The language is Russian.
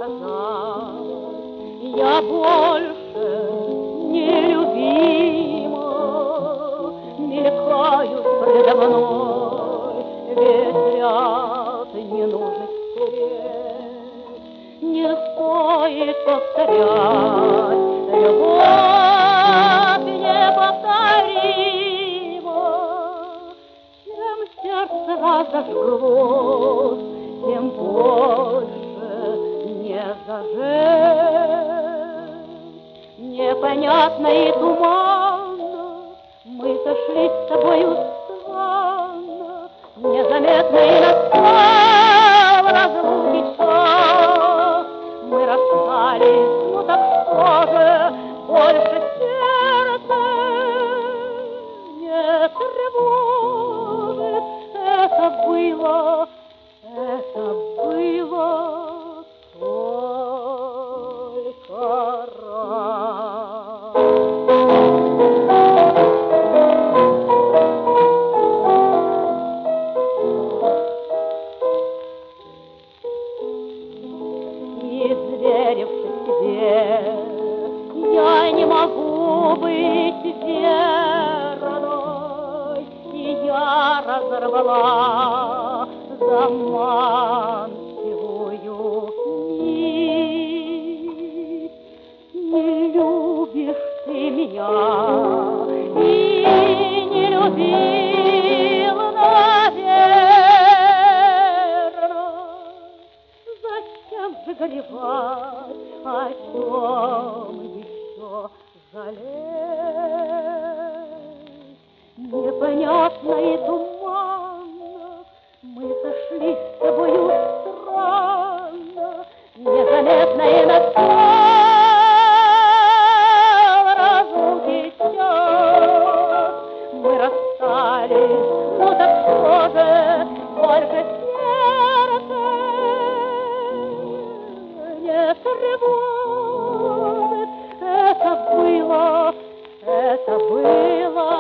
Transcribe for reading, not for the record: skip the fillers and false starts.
сказать, я больше нелюбима, мелькают предо мной весь ряд ненужных встреч. Не стоит повторять, любовь неповторима. Чем сердце разожглось, тем больше не зажечь. Непонятно и туманно мы сошлись с тобою странно, незаметно и настал разлуки час. Мы расстались, ну так что же, больше сердце не тревожит. Это было только раз. Изверившись тебе, я не могу быть верной, и я разорвала заманчивую нить. Не любишь ты меня и не любил, наверно. Зачем же горевать, о чем еще жалеть? Непонятно и туманно мы сошлись с тобою странно, незаметно и настал разлуки час. Мы расстались, ну так что же, только сердце не тревожит. Это было